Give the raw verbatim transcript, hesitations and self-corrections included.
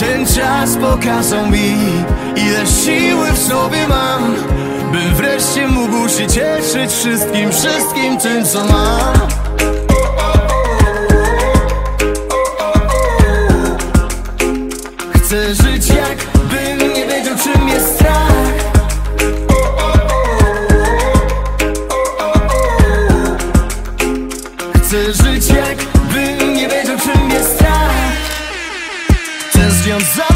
Ten czas pokazał mi, ile siły w sobie mam, bym wreszcie mógł się cieszyć wszystkim, wszystkim tym, co mam. Chcę żyć, jakbym nie wiedział, czym jest strach. Chcę żyć, jakbym nie wiedział, czym jest strach. Chcę zdjąć za